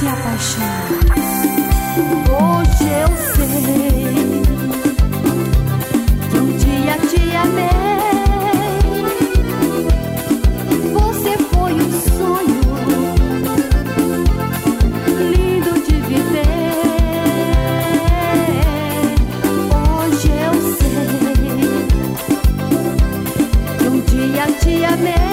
se apaixonar. Hoje eu sei que um dia te amei. Você foi um sonho lindo de viver. Hoje eu sei que um dia te amei.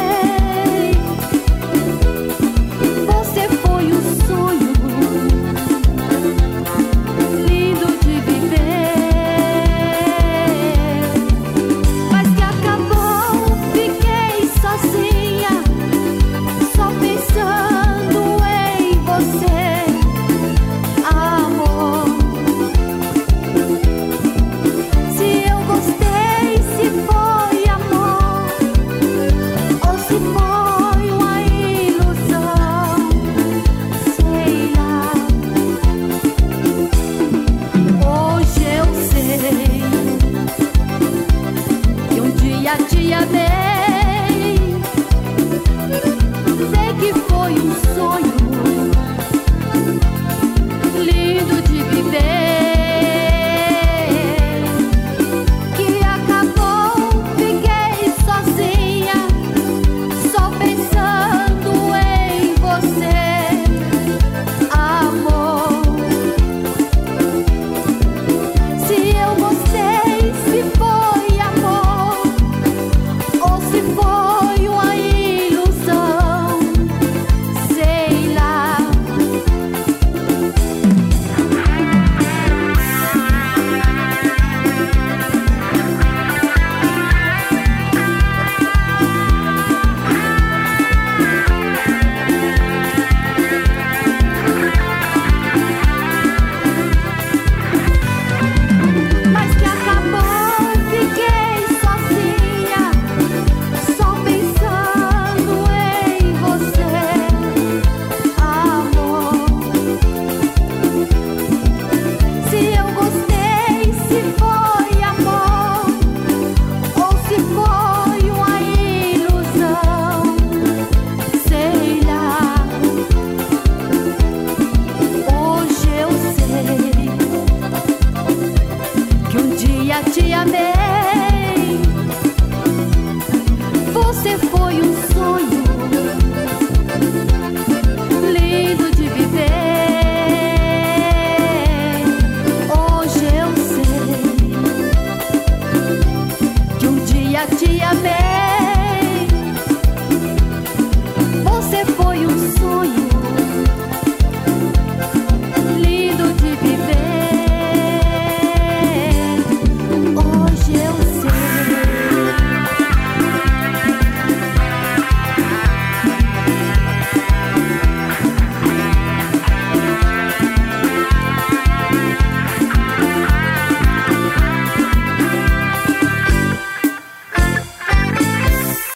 Te amei, sei que foi um sonho lindo de viver, que acabou, fiquei sozinha, só pensando em você, amor. Se eu gostei, se foi amor, se foi uma ilusão, sei lá. Mas que acabou, fiquei sozinha, só pensando em você, amor. Se eu gostei, se foi amor, ou se foi uma ilusão, sei lá. Hoje eu sei que um dia te amei. Você foi um sonho